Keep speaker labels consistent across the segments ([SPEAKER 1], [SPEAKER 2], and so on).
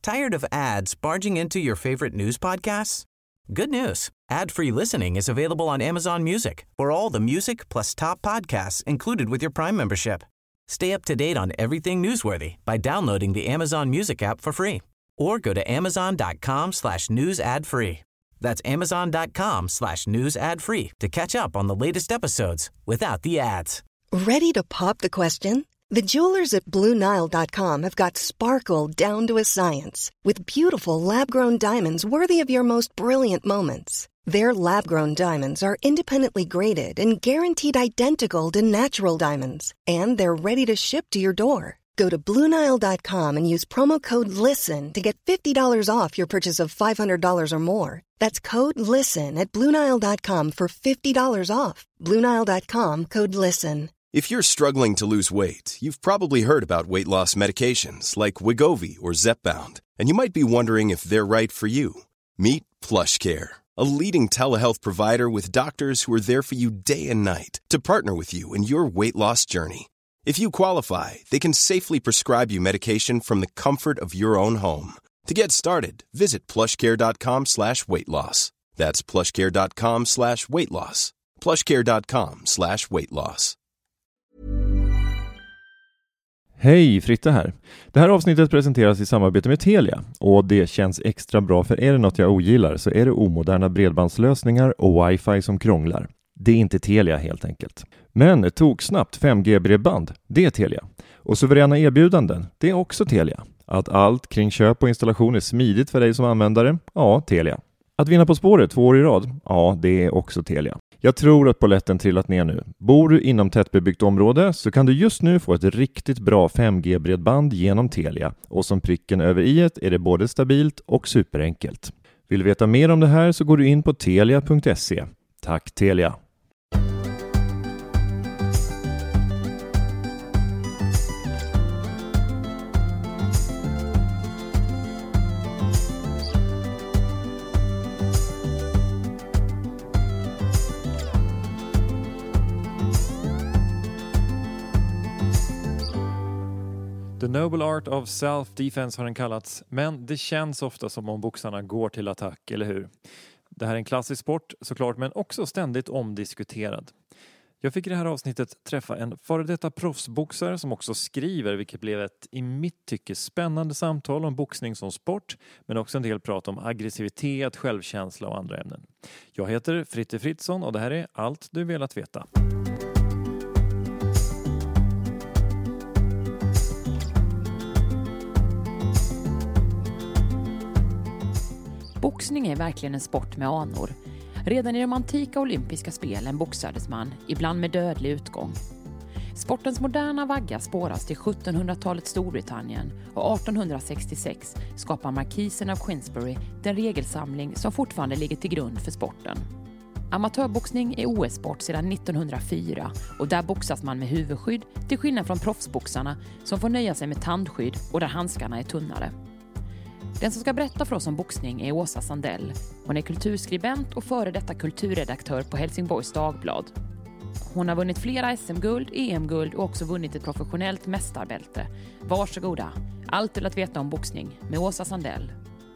[SPEAKER 1] Tired of ads barging into your favorite news podcasts? Good news. Ad-free listening is available on Amazon Music for all the music plus top podcasts included with your Prime membership. Stay up to date on everything newsworthy by downloading the Amazon Music app for free or go to amazon.com/news ad free. That's amazon.com/news ad free to catch up on the latest episodes without the ads.
[SPEAKER 2] Ready to pop the question? The jewelers at BlueNile.com have got sparkle down to a science with beautiful lab-grown diamonds worthy of your most brilliant moments. Their lab-grown diamonds are independently graded and guaranteed identical to natural diamonds, and they're ready to ship to your door. Go to BlueNile.com and use promo code LISTEN to get $50 off your purchase of $500 or more. That's code LISTEN at BlueNile.com for $50 off. BlueNile.com, code LISTEN.
[SPEAKER 3] If you're struggling to lose weight, you've probably heard about weight loss medications like Wegovy or Zepbound, and you might be wondering if they're right for you. Meet PlushCare, a leading telehealth provider with doctors who are there for you day and night to partner with you in your weight loss journey. If you qualify, they can safely prescribe you medication from the comfort of your own home. To get started, visit plushcare.com/weightloss. That's plushcare.com/weightloss. plushcare.com/weightloss.
[SPEAKER 4] Hej, Fritte här. Det här avsnittet presenteras i samarbete med Telia och det känns extra bra, för är det något jag ogillar så är det omoderna bredbandslösningar och wifi som krånglar. Det är inte Telia helt enkelt. Men tog snabbt 5G-bredband, det är Telia. Och suveräna erbjudanden, det är också Telia. Att allt kring köp och installation är smidigt för dig som användare, ja, Telia. Att vinna På spåret 2 år i rad, ja, det är också Telia. Jag tror att polletten trillat ner nu. Bor du inom tättbebyggt område så kan du just nu få ett riktigt bra 5G-bredband genom Telia. Och som pricken över i-et är det både stabilt och superenkelt. Vill du veta mer om det här så går du in på telia.se. Tack Telia!
[SPEAKER 5] The Noble Art of Self-Defense har den kallats, men det känns ofta som om boxarna går till attack, eller hur? Det här är en klassisk sport såklart, men också ständigt omdiskuterad. Jag fick i det här avsnittet träffa en före detta proffsboxare som också skriver, vilket blev ett i mitt tycke spännande samtal om boxning som sport, men också en del prat om aggressivitet, självkänsla och andra ämnen. Jag heter Fritte Fritzson och det här är allt du velat veta.
[SPEAKER 6] Boxning är verkligen en sport med anor. Redan i de antika olympiska spelen boxades man, ibland med dödlig utgång. Sportens moderna vagga spåras till 1700-talets Storbritannien och 1866 skapar markisen av Queensberry den regelsamling som fortfarande ligger till grund för sporten. Amatörboxning är OS-sport sedan 1904 och där boxas man med huvudskydd till skillnad från proffsboxarna som får nöja sig med tandskydd och där handskarna är tunnare. Den som ska berätta för oss om boxning är Åsa Sandell. Hon är kulturskribent och före detta kulturredaktör på Helsingborgs Dagblad. Hon har vunnit flera SM-guld, EM-guld och också vunnit ett professionellt mästarbälte. Varsågoda, allt du att veta om boxning med Åsa Sandell.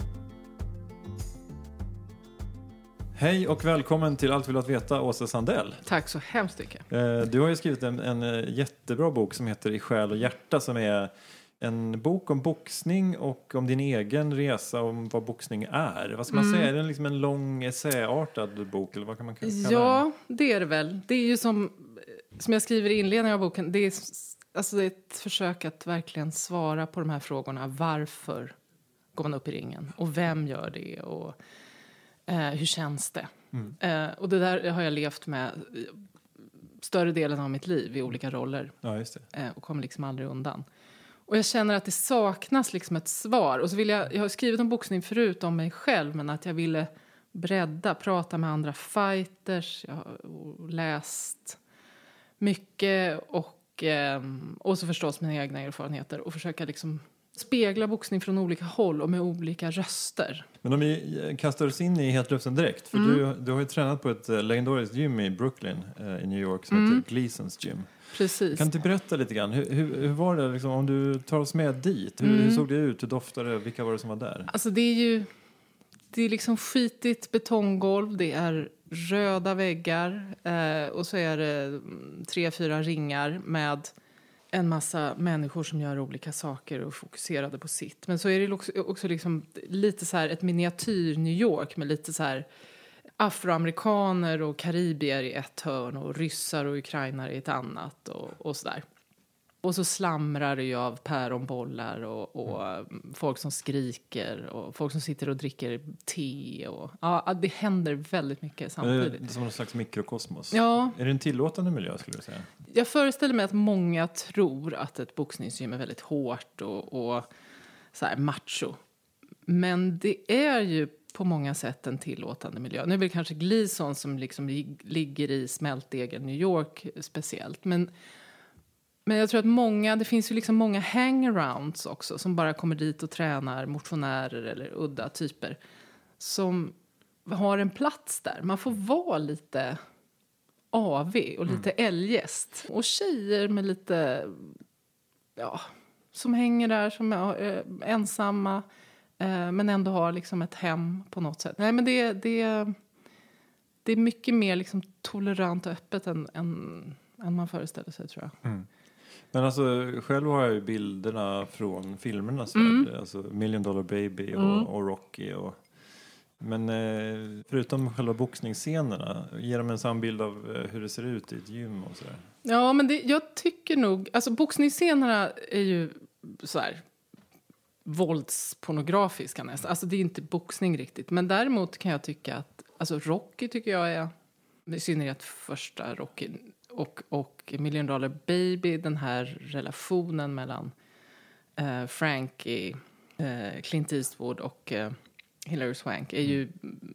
[SPEAKER 5] Hej och välkommen till Allt vill att veta, Åsa Sandell.
[SPEAKER 7] Tack så hemskt mycket.
[SPEAKER 5] Du har ju skrivit en jättebra bok som heter I själ och hjärta, som är en bok om boxning och om din egen resa om vad boxning är. Vad ska man säga? Är det liksom en lång essäartad bok? Eller vad kan man kalla det?
[SPEAKER 7] Ja, det är det väl. Det är ju som jag skriver i inledningen av boken. Det är ett försök att verkligen svara på de här frågorna. Varför går man upp i ringen? Och vem gör det? Och hur känns det? Och det där har jag levt med större delen av mitt liv i olika roller.
[SPEAKER 5] Ja, just det.
[SPEAKER 7] Och kommer liksom aldrig undan. Och jag känner att det saknas liksom ett svar. Och så vill jag har skrivit om boxning förut om mig själv. Men att jag ville prata med andra fighters. Jag har läst mycket och så förstås mina egna erfarenheter. Och försöka liksom spegla boxning från olika håll och med olika röster.
[SPEAKER 5] Men om vi kastar oss in i hetluften direkt. För du har ju tränat på ett legendariskt gym i Brooklyn i New York som heter Gleasons Gym.
[SPEAKER 7] Precis.
[SPEAKER 5] Kan du berätta lite grann? Hur var det liksom, om du tar oss med dit? Hur såg det ut? Hur doftade det? Vilka var det som var där?
[SPEAKER 7] Alltså det är liksom skitigt betonggolv. Det är röda väggar. Och så är det 3-4 ringar med en massa människor som gör olika saker och fokuserade på sitt. Men så är det också liksom lite så här ett miniatyr New York med lite så här afroamerikaner och karibier i ett hörn och ryssar och ukrainare i ett annat och sådär. Och så slamrar det ju av päronbollar och folk som skriker och folk som sitter och dricker te. Och, ja, det händer väldigt mycket samtidigt.
[SPEAKER 5] Det är som en slags mikrokosmos.
[SPEAKER 7] Ja.
[SPEAKER 5] Är det en tillåtande miljö skulle du säga?
[SPEAKER 7] Jag föreställer mig att många tror att ett boxningsgym är väldigt hårt och så här macho. Men det är ju på många sätt en tillåtande miljö. Nu är det kanske Gleason som liksom ligger i smältdegen New York speciellt. Men jag tror att det finns ju liksom många hangarounds också som bara kommer dit och tränar motionärer eller udda typer som har en plats där. Man får vara lite AV och lite eljest. Och tjejer med lite, som hänger där som är ensamma men ändå har liksom ett hem på något sätt. Nej, men det är mycket mer liksom tolerant och öppet än man föreställer sig, tror jag. Mm.
[SPEAKER 5] Men alltså, själv har jag ju bilderna från filmernas värld. Alltså Million Dollar Baby och Rocky. Men förutom själva boxningsscenerna, ger de en sann bild av hur det ser ut i ett gym och sådär? Ja,
[SPEAKER 7] men jag tycker nog, alltså boxningsscenerna är ju så här våldspornografiska nästan. Alltså det är inte boxning riktigt. Men däremot kan jag tycka att, alltså Rocky tycker jag är, i synnerhet första Rocky och Million Dollar Baby, den här relationen mellan Frankie, Clint Eastwood och Hilary Swank är ju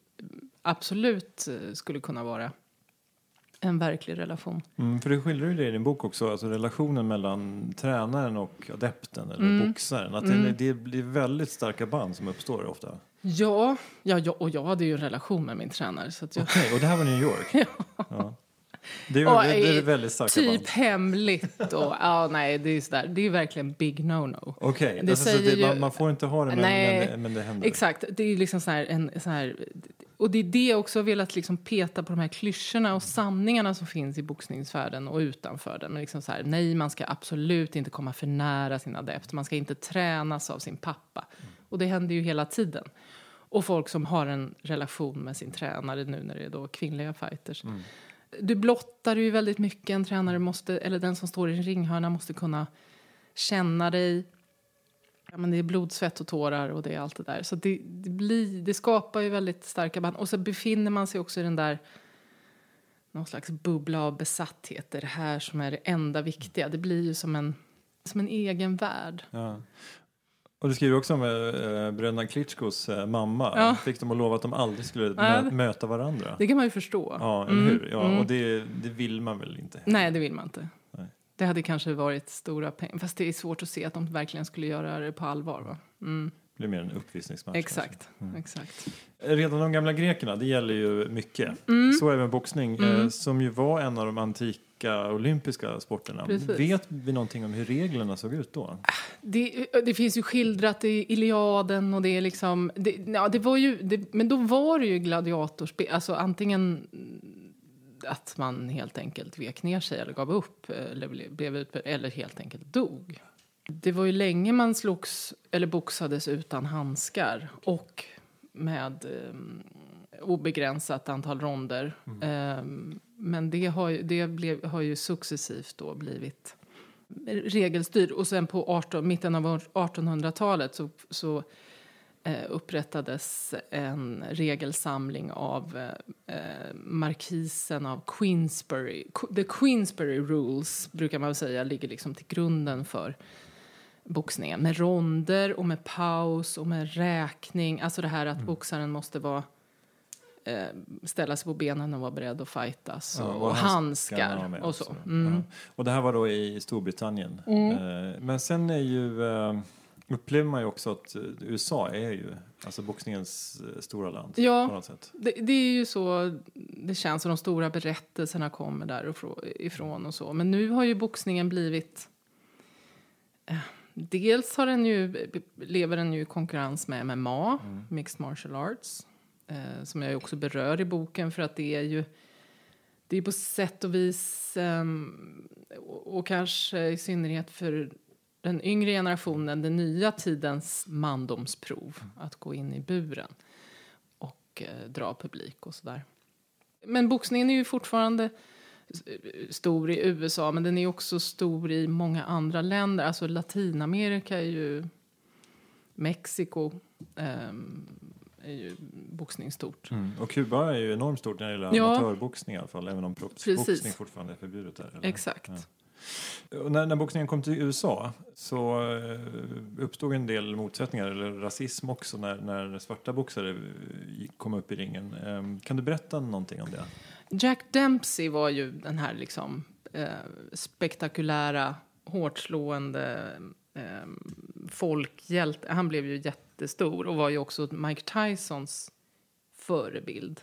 [SPEAKER 7] absolut skulle kunna vara en verklig relation.
[SPEAKER 5] För det skildrar ju det i din bok också, alltså relationen mellan tränaren och adepten eller boxaren. Att det blir väldigt starka band som uppstår ofta.
[SPEAKER 7] Ja, och jag hade ju en relation med min tränare.
[SPEAKER 5] Okej, och det här var New York? Ja. Det är väldigt starka
[SPEAKER 7] typ
[SPEAKER 5] band.
[SPEAKER 7] Hemligt och nej, det är sådär. Det är verkligen big no-no.
[SPEAKER 5] Okej, man får inte ha det men det händer.
[SPEAKER 7] Exakt, det är liksom så här, och det är det jag också har velat liksom peta på de här klyschorna och sanningarna som finns i boxningsvärlden och utanför den. Men liksom så här, nej, man ska absolut inte komma för nära sin adept. Man ska inte tränas av sin pappa. Och det händer ju hela tiden. Och folk som har en relation med sin tränare nu när det är då kvinnliga fighters. Du blottar ju väldigt mycket. En tränare måste, eller den som står i en ringhörna måste kunna känna dig. Ja, men det är blod, svett och tårar och det är allt det där. Så det skapar ju väldigt starka band. Och så befinner man sig också i den där någon slags bubbla av besatthet. Det här som är det enda viktiga. Det blir ju som en egen värld.
[SPEAKER 5] Ja. Och du skriver också om bröderna Klitschkos mamma.
[SPEAKER 7] Ja.
[SPEAKER 5] Fick de att lova att de aldrig skulle möta varandra.
[SPEAKER 7] Det kan man ju förstå.
[SPEAKER 5] Ja, eller hur? Ja, och det vill man väl inte?
[SPEAKER 7] Nej, det vill man inte.
[SPEAKER 5] Nej.
[SPEAKER 7] Det hade kanske varit stora pengar. Fast det är svårt att se att de verkligen skulle göra det på allvar, va? Det
[SPEAKER 5] blir mer en uppvisningsmatch.
[SPEAKER 7] Exakt, exakt.
[SPEAKER 5] Redan de gamla grekerna, det gäller ju mycket. Så även boxning, som ju var en av de antika olympiska sporterna.
[SPEAKER 7] Precis.
[SPEAKER 5] Vet vi någonting om hur reglerna såg ut då?
[SPEAKER 7] Det finns ju skildrat i Iliaden och det är liksom... men då var det ju gladiatorspel. Alltså antingen att man helt enkelt vek ner sig eller gav upp eller helt enkelt dog. Det var ju länge man slogs eller boxades utan handskar och med obegränsat antal ronder. Men det har ju successivt då blivit regelstyrt. Och sen på mitten av 1800-talet så upprättades en regelsamling av markisen av Queensberry. The Queensberry Rules brukar man säga ligger liksom till grunden för boxningen. Med ronder och med paus och med räkning. Alltså det här att boxaren måste ställa sig på benen och vara beredd att fightas. Och handskar och så.
[SPEAKER 5] Och det här var då i Storbritannien. Men sen är ju Upplever man ju också att USA är ju alltså boxningens stora land på något sätt.
[SPEAKER 7] Det är ju så det känns, som de stora berättelserna kommer därifrån och så. Men nu har ju boxningen blivit... Dels har lever den ju i konkurrens med MMA, Mixed Martial Arts, som jag också berör i boken, för att det är på sätt och vis, och kanske i synnerhet för den yngre generationen, den nya tidens mandomsprov, att gå in i buren och dra publik och sådär. Men boxningen är ju fortfarande stor i USA, men den är också stor i många andra länder. Alltså Latinamerika är ju... Mexiko är ju boxningsstort.
[SPEAKER 5] Och Kuba är ju enormt stort när det gäller amatörboxning i alla fall, även om proffsboxning fortfarande är förbjudet där. Eller?
[SPEAKER 7] Exakt.
[SPEAKER 5] Ja. Och när boxningen kom till USA så uppstod en del motsättningar eller rasism också när svarta boxare kom upp i ringen. Kan du berätta någonting om det?
[SPEAKER 7] Jack Dempsey var ju den här liksom, spektakulära, hårdslående folkhjälte. Han blev ju jättestor och var ju också Mike Tysons förebild.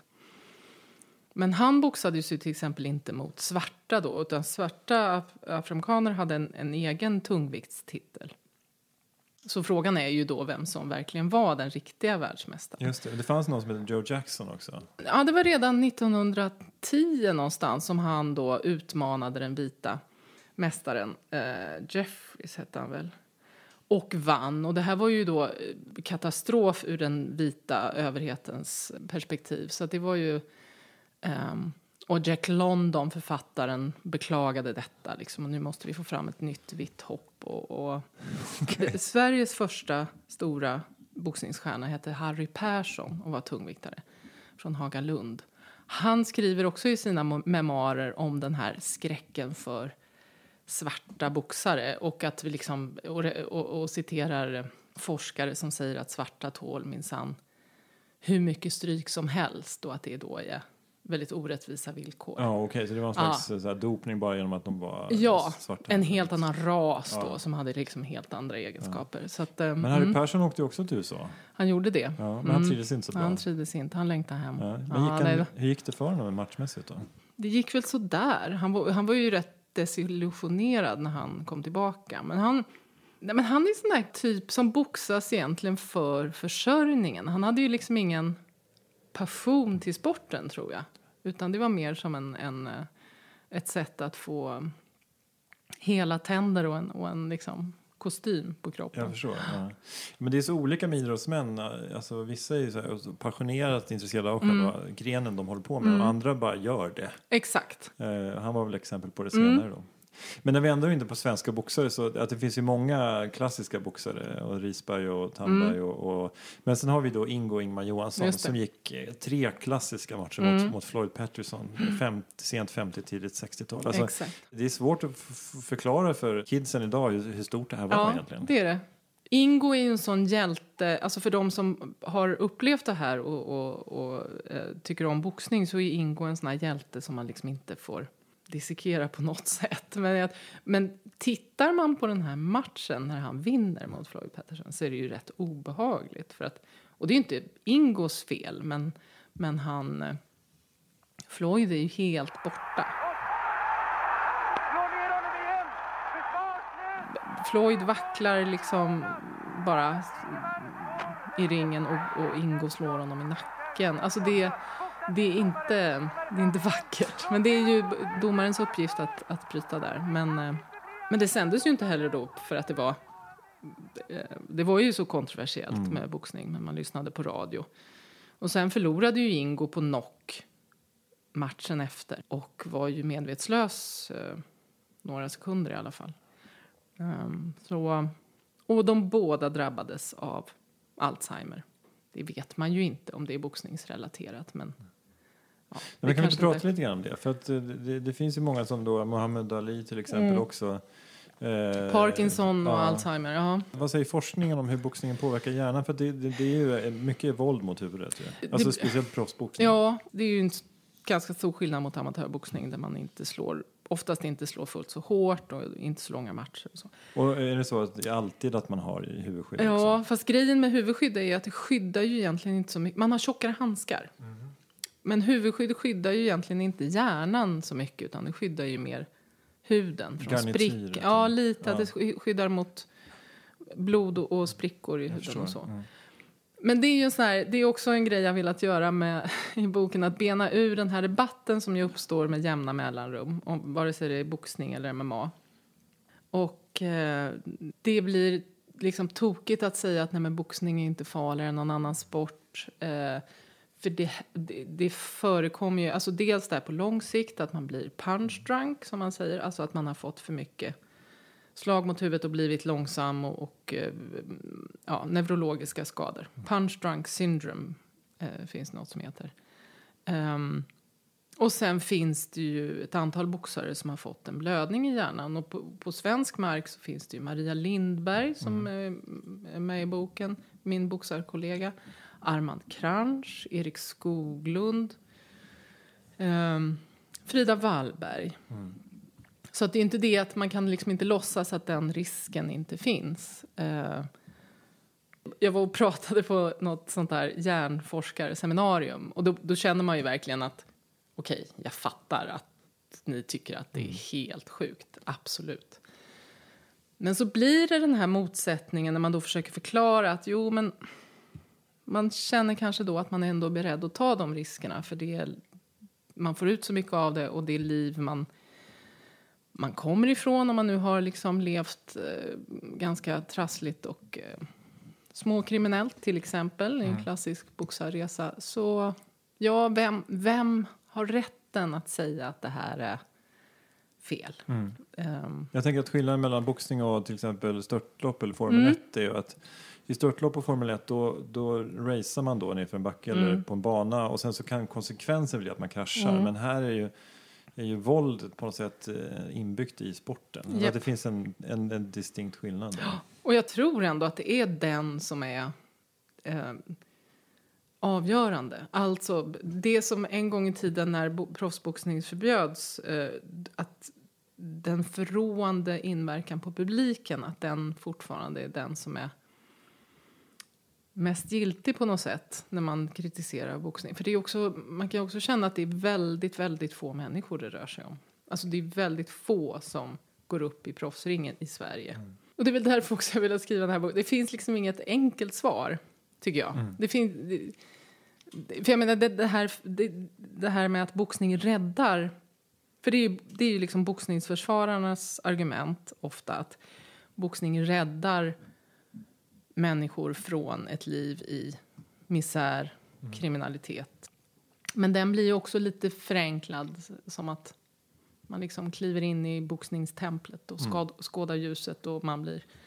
[SPEAKER 7] Men han boxade ju sig till exempel inte mot svarta då, utan svarta afroamerikaner hade en egen tungviktstitel. Så frågan är ju då vem som verkligen var den riktiga världsmästaren.
[SPEAKER 5] Just det, det fanns någon som hette Joe Jackson också.
[SPEAKER 7] Ja, det var redan 1910 någonstans som han då utmanade den vita mästaren. Jeffries hette han väl. Och vann. Och det här var ju då katastrof ur den vita överhetens perspektiv. Så att det var ju... och Jack London, författaren, beklagade detta. Liksom, och nu måste vi få fram ett nytt vitt hopp. Sveriges första stora boxningsstjärna hette Harry Persson och var tungviktare från Hagalund. Han skriver också i sina memoarer om den här skräcken för svarta boxare. Och att vi liksom, och citerar forskare som säger att svarta tål minsann hur mycket stryk som helst. Och att det då är väldigt orättvisa villkor.
[SPEAKER 5] Ja, okej. Så det var en slags så här, dopning bara genom att de var svarta.
[SPEAKER 7] En helt annan ras då, som hade liksom helt andra egenskaper. Så att,
[SPEAKER 5] men Harry Persson åkte ju också till USA.
[SPEAKER 7] Han gjorde det.
[SPEAKER 5] Ja, men han trivdes inte så bra.
[SPEAKER 7] Han trivdes inte, han längtade hem.
[SPEAKER 5] Ja. Men hur gick det för honom matchmässigt då?
[SPEAKER 7] Det gick väl så där. Han var ju rätt desillusionerad när han kom tillbaka. Men han är sån där typ som boxas egentligen för försörjningen. Han hade ju liksom ingen passion till sporten, tror jag. Utan det var mer som ett sätt att få hela tänder och en liksom kostym på kroppen.
[SPEAKER 5] Jag förstår. Ja. Men det är så olika med idrottsmän. Alltså, vissa är ju så här passionerat intresserade av själva grenen de håller på med. Och andra bara gör det.
[SPEAKER 7] Exakt.
[SPEAKER 5] Han var väl exempel på det senare då. Men när vi ändå är inte på svenska boxare så att det finns ju många klassiska boxare och Risberg och Tandberg men sen har vi då Ingmar Johansson som gick 3 klassiska matcher mot Floyd Patterson sent 50 tidigt 60-tal. Alltså, det är svårt att förklara för kidsen idag hur stort det här var egentligen.
[SPEAKER 7] Det är det. Ingo är ju en sån hjälte, alltså för de som har upplevt det här och tycker om boxning, så är Ingo en sån här hjälte som man liksom inte får dissekera på något sätt. Men tittar man på den här matchen när han vinner mot Floyd Patterson, så är det ju rätt obehagligt. Och det är ju inte Ingos fel, men Floyd är ju helt borta. Floyd vacklar liksom bara i ringen och Ingo slår honom i nacken. Alltså det är inte vackert. Men det är ju domarens uppgift att bryta där. Men det sändes ju inte heller då för att det var ju så kontroversiellt med boxning. Men man lyssnade på radio. Och sen förlorade ju Ingo på knock matchen efter. Och var ju medvetslös några sekunder i alla fall. Och de båda drabbades av Alzheimer. Det vet man ju inte om det är boxningsrelaterat, men
[SPEAKER 5] men kan vi inte prata lite grann om det? För att det finns ju många som då, Muhammad Ali till exempel också.
[SPEAKER 7] Parkinson och Alzheimer, ja.
[SPEAKER 5] Vad säger forskningen om hur boxningen påverkar hjärnan? För att det är ju mycket våld mot huvudet. Alltså speciellt proffsboxning.
[SPEAKER 7] Ja, det är ju en ganska stor skillnad mot amatörboxning där man inte slår oftast inte slå fullt så hårt och inte så långa matcher. Och så.
[SPEAKER 5] Och är det så att det är alltid att man har i huvudskydd?
[SPEAKER 7] Ja,
[SPEAKER 5] också?
[SPEAKER 7] fast grejen med huvudskydd är att det skyddar ju egentligen inte så mycket. Man har tjockare handskar. Men huvudskydd skyddar ju egentligen inte hjärnan så mycket, utan det skyddar ju mer huden från sprickor. Ja, lite. Ja. Det skyddar mot blod och sprickor i huden och så. Men det är ju det är också en grej jag vill att göra med i boken, att bena ur den här debatten som ju uppstår med jämna mellanrum, om vare sig det är boxning eller MMA. Och det blir liksom tokigt att säga att nej, men boxning är inte farligare än någon annan sport. För det förekommer ju, alltså dels där på lång sikt att man blir punch drunk som man säger, alltså att man har fått för mycket slag mot huvudet och blivit långsam och neurologiska skador. Punch drunk syndrome finns något som heter. Och sen finns det ju ett antal boxare som har fått en blödning i hjärnan. Och på svensk mark så finns det ju Maria Lindberg som är med i boken. Min boxarkollega. Armand Kranch, Erik Skoglund. Frida Wallberg. Så att det är inte det att man kan liksom inte låtsas att den risken inte finns. Jag var och pratade på något sånt där hjärnforskarseminarium. Och då känner man ju verkligen att okej, jag fattar att ni tycker att det är helt sjukt. Absolut. Men så blir det den här motsättningen när man då försöker förklara att jo, men man känner kanske då att man är ändå beredd att ta de riskerna. För man får ut så mycket av det och det är liv man kommer ifrån om man nu har liksom levt ganska trassligt och småkriminellt till exempel. En klassisk boxarresa. Så ja, vem har rätten att säga att det här är fel?
[SPEAKER 5] Jag tänker att skillnaden mellan boxning och till exempel störtlopp eller Formel 1 är ju att i störtlopp och Formel 1 då racear man då nerför en backe eller på en bana och sen så kan konsekvensen bli att man kraschar. Men här är ju våld på något sätt inbyggt i sporten. Yep. Att det finns en distinkt skillnad där.
[SPEAKER 7] Och jag tror ändå att det är den som är avgörande. Alltså det som en gång i tiden när proffsboxning förbjöds, att den förråande inverkan på publiken, att den fortfarande är den som är mest giltig på något sätt när man kritiserar boxning. För det är också, man kan också känna att det är väldigt, väldigt få människor det rör sig om. Alltså det är väldigt få som går upp i proffsringen i Sverige. Och det är väl därför också jag vill skriva den här boken. Det finns liksom inget enkelt svar, tycker jag. Det finns... För jag menar, det här med att boxning räddar... För det är ju liksom boxningsförsvararnas argument ofta, att boxning räddar människor från ett liv i misär, kriminalitet. Men den blir ju också lite förenklad, som att man liksom kliver in i boxningstemplet och skådar ljuset och man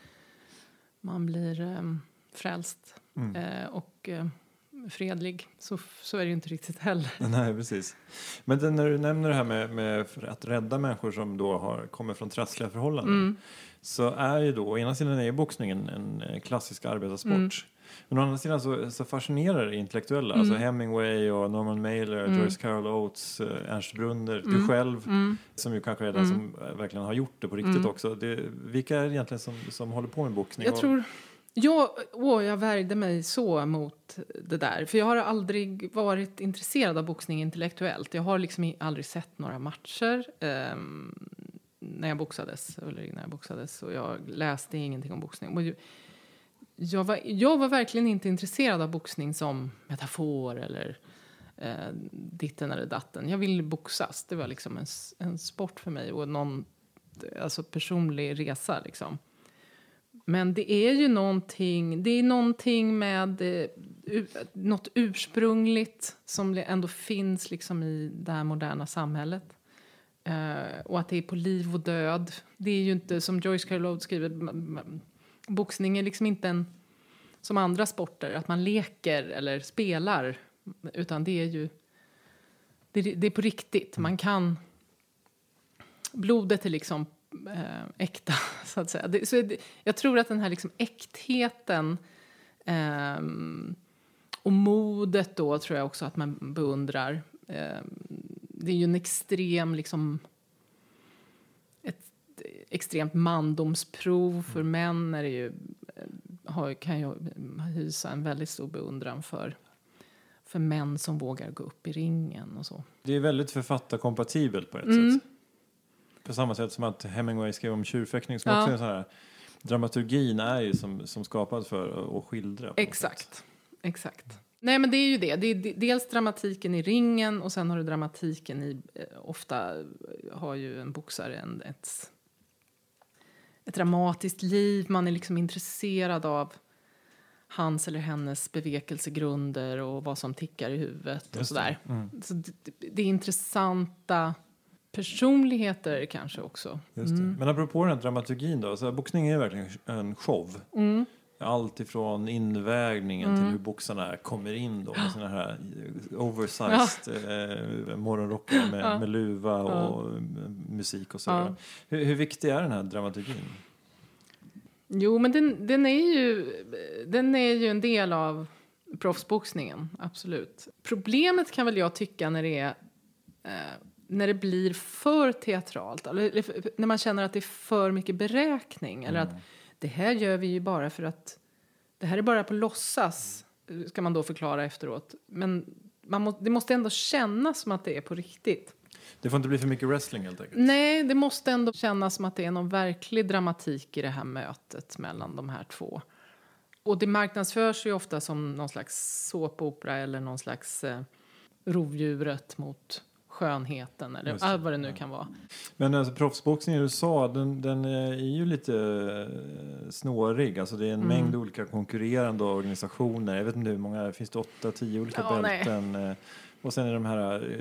[SPEAKER 7] blir frälst och fredlig. Så är det ju inte riktigt heller.
[SPEAKER 5] Nej, precis. Men när du nämner det här med att rädda människor som då kommer från trassliga förhållanden, så är ju då, å ena sidan är ju boxningen en klassisk arbetarsport. Men å andra sidan så fascinerar det intellektuella. Alltså Hemingway och Norman Mailer, Joyce Carol Oates, Ernst Brunder, du själv, som ju kanske är den som verkligen har gjort det på riktigt också. Vilka är det egentligen som håller på med boxning?
[SPEAKER 7] Jag tror... Jag värjde mig så mot det där. För jag har aldrig varit intresserad av boxning intellektuellt. Jag har liksom aldrig sett några matcher när jag boxades. Eller innan jag boxades. Och jag läste ingenting om boxning. Och jag var verkligen inte intresserad av boxning som metafor eller ditten eller datten. Jag ville boxas. Det var liksom en sport för mig. Och alltså personlig resa liksom. Men det är ju någonting med något ursprungligt som ändå finns liksom i det här moderna samhället. Och att det är på liv och död. Det är ju inte, som Joyce Carol Oates skriver, boxning är liksom inte som andra sporter, att man leker eller spelar. Utan det är ju det är på riktigt. Man kan... Blodet är liksom... äkta, så att säga. Jag tror att den här liksom äktheten och modet då tror jag också att man beundrar. Det är ju en extrem liksom extremt mandomsprov. För män är det ju, kan ju hysa en väldigt stor beundran för män som vågar gå upp i ringen och så.
[SPEAKER 5] Det är väldigt författarkompatibelt på ett sätt. På samma sätt som att Hemingway skrev om tjurfäktning som också är så här, dramaturgin är ju som skapad för att skildra.
[SPEAKER 7] Exakt. Nej, men det är ju det. Det är dels dramatiken i ringen och sen har du dramatiken i... Ofta har ju en boxare ett dramatiskt liv. Man är liksom intresserad av hans eller hennes bevekelsegrunder och vad som tickar i huvudet och sådär. Så det är intressanta personligheter kanske också.
[SPEAKER 5] Just det. Men apropå den här dramaturgin då, så boxning är verkligen en show. Allt ifrån invägningen till hur boxarna kommer in då med såna här oversized morgonrockar med luva och musik och så. Hur viktig är den här dramaturgin?
[SPEAKER 7] Jo, men den är ju en del av proffsboxningen, absolut. Problemet kan väl jag tycka när det blir för teatralt, eller när man känner att det är för mycket beräkning, eller att det här gör vi ju bara för att det här är bara på låtsas, ska man då förklara efteråt. Men det måste ändå kännas som att det är på riktigt.
[SPEAKER 5] Det får inte bli för mycket wrestling helt enkelt.
[SPEAKER 7] Nej, det måste ändå kännas som att det är någon verklig dramatik i det här mötet mellan de här två. Och det marknadsförs ju ofta som någon slags såpopera eller någon slags rovdjuret mot skönheten eller vad det nu kan vara. Men
[SPEAKER 5] alltså, proffsboxning i USA, den är ju lite snårig. Alltså det är en mängd olika konkurrerande organisationer. Jag vet inte hur många, finns det 8-10 olika bälten? Nej. Och sen är de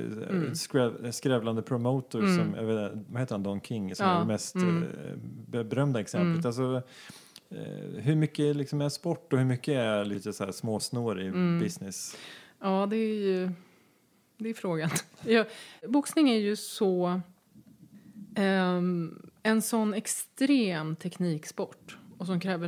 [SPEAKER 5] här skrävlande promoters som, vad heter han, Don King, som är det mest berömda exemplet. Alltså, hur mycket liksom är sport och hur mycket är lite så här småsnårig business?
[SPEAKER 7] Ja, det är frågan. Boxning är ju så en sån extrem tekniksport och som kräver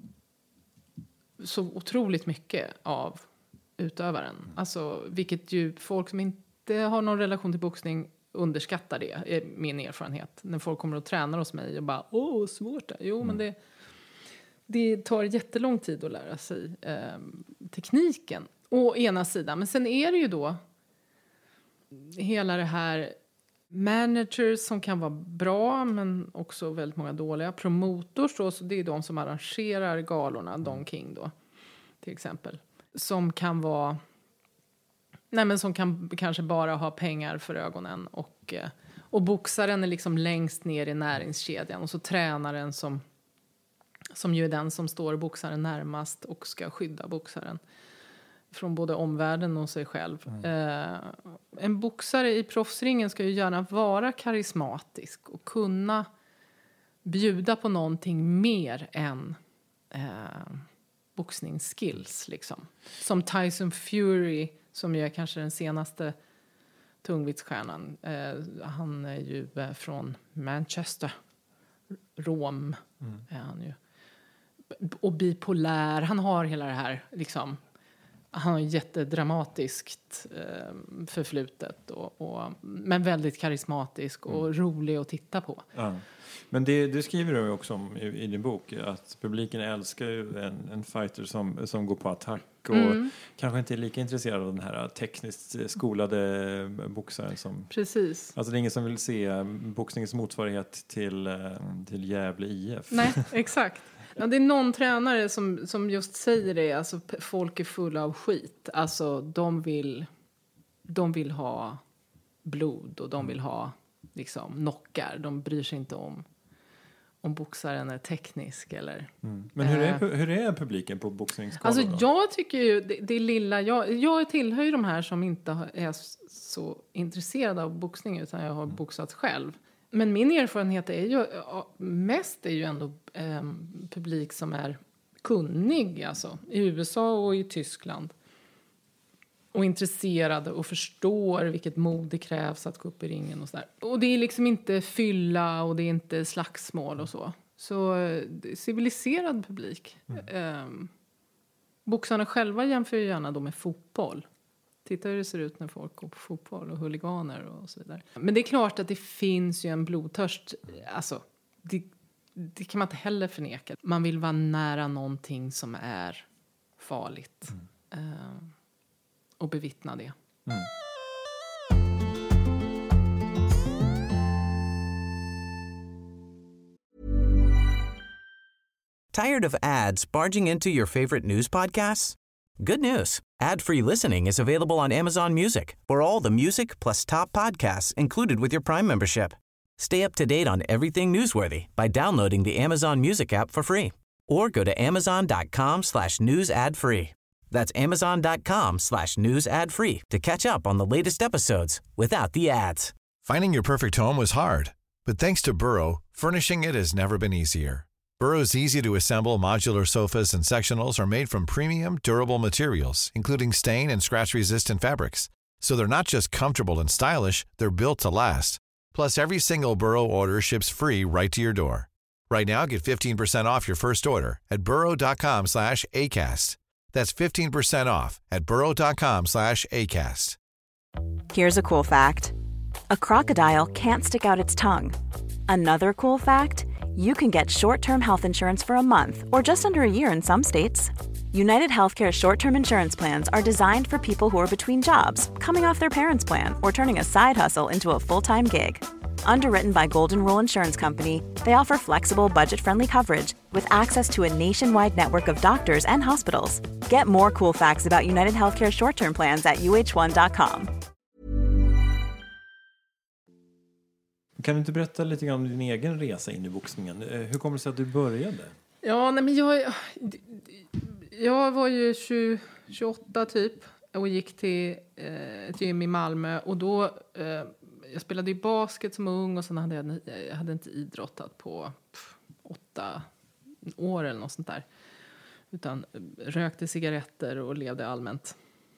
[SPEAKER 7] så otroligt mycket av utövaren. Alltså, vilket ju folk som inte har någon relation till boxning underskattar det, är min erfarenhet. När folk kommer och tränar hos mig och bara, svårt det. Jo, men det tar jättelång tid att lära sig tekniken. Å ena sidan. Men sen är det ju då hela det här managers som kan vara bra men också väldigt många dåliga. Promotors då, så det är de som arrangerar galorna, Don King då till exempel. Som kan vara som kan kanske bara ha pengar för ögonen och boxaren är liksom längst ner i näringskedjan och så tränaren som ju är den som står boxaren närmast och ska skydda boxaren från både omvärlden och sig själv. En boxare i proffsringen ska ju gärna vara karismatisk och kunna bjuda på någonting mer än boxningsskills liksom. Som Tyson Fury, som ju är kanske den senaste tungviktsstjärnan. Han är ju från Manchester, Rom är han ju. Och bipolär, han har hela det här liksom. Han har jättedramatiskt förflutet men väldigt karismatisk och rolig att titta på.
[SPEAKER 5] Ja. Men det skriver du också om i din bok, att publiken älskar ju en fighter som går på attack och kanske inte är lika intresserad av den här tekniskt skolade boxaren som...
[SPEAKER 7] Precis.
[SPEAKER 5] Alltså det är ingen som vill se boxningens motsvarighet till Gävle IF.
[SPEAKER 7] Nej, exakt. Ja, det är någon tränare som just säger det, alltså folk är fulla av skit. Alltså de vill ha blod och de vill ha liksom knockar. De bryr sig inte om boxaren är teknisk eller...
[SPEAKER 5] Men hur är publiken på boxningsskolor?
[SPEAKER 7] Alltså jag tycker ju det lilla... Jag tillhör ju de här som inte är så intresserade av boxning utan jag har boxat själv. Men min erfarenhet är ju mest är ju ändå publik som är kunnig alltså, i USA och i Tyskland. Och intresserade och förstår vilket mod det krävs att gå upp i ringen och sådär. Och det är liksom inte fylla och det är inte slagsmål och så. Så civiliserad publik. Boxarna själva jämför ju gärna då med fotboll. Titta hur det ser ut när folk går på fotboll och huliganer och så vidare. Men det är klart att det finns ju en blodtörst. Alltså, det kan man inte heller förneka. Man vill vara nära någonting som är farligt. Och bevittna det.
[SPEAKER 1] Tired of ads barging into your favorite news podcasts? Good news. Ad-free listening is available on Amazon Music for all the music plus top podcasts included with your Prime membership. Stay up to date on everything newsworthy by downloading the Amazon Music app for free or go to amazon.com/news ad free. That's amazon.com/news ad free to catch up on the latest episodes without the ads.
[SPEAKER 8] Finding your perfect home was hard, but thanks to Burrow, furnishing it has never been easier. Burrow's easy-to-assemble modular sofas and sectionals are made from premium, durable materials, including stain and scratch-resistant fabrics. So they're not just comfortable and stylish, they're built to last. Plus, every single Burrow order ships free right to your door. Right now, get 15% off your first order at burrow.com/ACAST. That's 15% off at burrow.com/ACAST.
[SPEAKER 9] Here's a cool fact. A crocodile can't stick out its tongue. Another cool fact, you can get short-term health insurance for a month or just under a year in some states. United Healthcare short-term insurance plans are designed for people who are between jobs, coming off their parents' plan, or turning a side hustle into a full-time gig. Underwritten by Golden Rule Insurance Company, they offer flexible, budget-friendly coverage with access to a nationwide network of doctors and hospitals. Get more cool facts about United Healthcare short-term plans at uh1.com.
[SPEAKER 5] Kan du inte berätta lite grann om din egen resa in i boxningen? Hur kommer det sig att du började?
[SPEAKER 7] Ja, nej, men jag var ju 28 typ och gick till ett gym i Malmö. Och då, jag spelade i basket som ung och sen hade jag inte idrottat på 8 år eller något sånt där. Utan rökte cigaretter och levde allmänt